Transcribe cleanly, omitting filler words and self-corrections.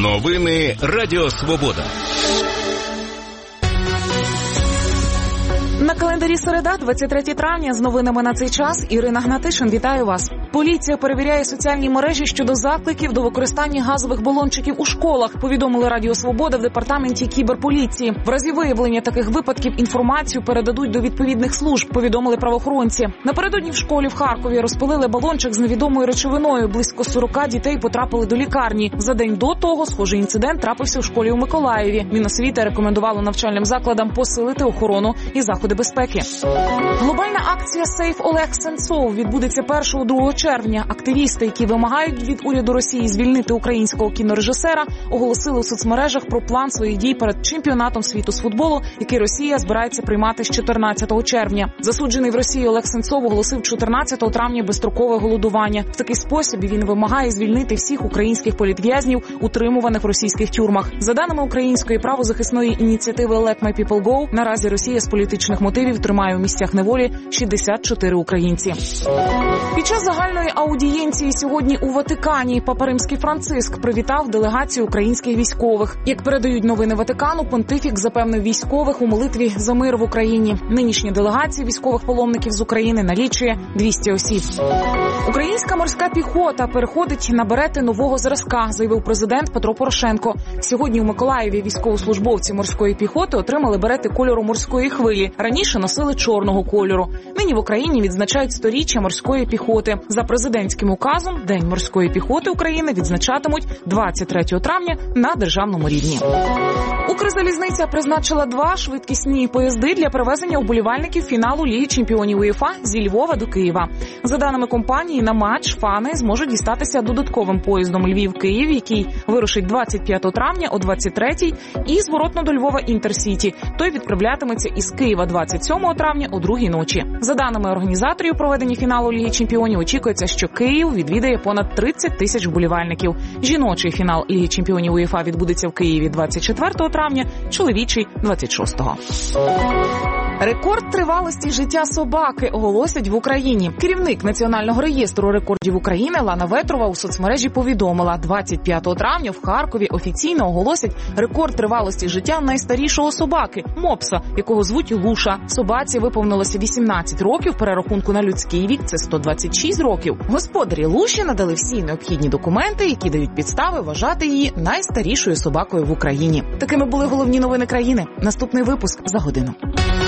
Новини Радіо Свобода. На календарі середа, 23 травня. З новинами на цей час Ірина Гнатишин. Вітаю вас. Поліція перевіряє соціальні мережі щодо закликів до використання газових балончиків у школах, повідомили Радіо Свобода в департаменті кіберполіції. В разі виявлення таких випадків інформацію передадуть до відповідних служб, повідомили правоохоронці. Напередодні в школі в Харкові розпилили балончик з невідомою речовиною. Близько 40 дітей потрапили до лікарні. За день до того схожий інцидент трапився в школі у Миколаєві. Міносвіти рекомендувало навчальним закладам посилити охорону і заходи безпеки. Глобальна акція «Сейф Олег Сенцов» відбудеться 1-2 червня. Активісти, які вимагають від уряду Росії звільнити українського кінорежисера, оголосили у соцмережах про план своїх дій перед чемпіонатом світу з футболу, який Росія збирається приймати з 14 червня. Засуджений в Росії Олег Сенцов оголосив 14 травня безстрокове голодування. В такий спосіб він вимагає звільнити всіх українських політв'язнів, утримуваних в російських тюрмах. За даними української правозахисної ініціативи Let My People Go, наразі Росія з політичних мотивів тримає у місцях неволі 64 українці. Під час загальної аудієнції сьогодні у Ватикані Папа Римський Франциск привітав делегацію українських військових. Як передають новини Ватикану, понтифік запевнив військових у молитві за мир в Україні. Нинішня делегація військових паломників з України налічує 200 осіб. Українська морська піхота переходить на берети нового зразка, заявив президент Петро Порошенко. Сьогодні у Миколаєві військовослужбовці морської піхоти отримали берети кольору морської хвилі. Раніше носили чорного кольору. Нині в Україні відзначають 100-річчя морської піхоти. За президентським указом День морської піхоти України відзначатимуть 23 травня на державному рівні. Укрзалізниця призначила 2 швидкісні поїзди для перевезення вболівальників фіналу Ліги чемпіонів УЄФА зі Львова до Києва. За даними компанії, на матч фани зможуть дістатися додатковим поїздом Львів-Київ, який вирушить 25 травня о 23-й, і зворотно до Львова Інтерсіті. Той відправлятиметься із Києва 27 травня о 2-й ночі. За даними організаторів проведення фіналу Ліги чемпіонів, очікується, що Київ відвідає понад 30 тисяч вболівальників. Жіночий фінал Ліги чемпіонів УЄФА відбудеться в Києві 24 травня, чоловічий – 26-го. Рекорд тривалості життя собаки оголосять в Україні. Керівник Національного реєстру рекордів України Лана Ветрова у соцмережі повідомила, 25 травня в Харкові офіційно оголосять рекорд тривалості життя найстарішого собаки – мопса, якого звуть Луша. Собаці виповнилося 18 років, перерахунку на людський вік – це 126 років. Господарі Луші надали всі необхідні документи, які дають підстави вважати її найстарішою собакою в Україні. Такими були головні новини країни. Наступний випуск за годину.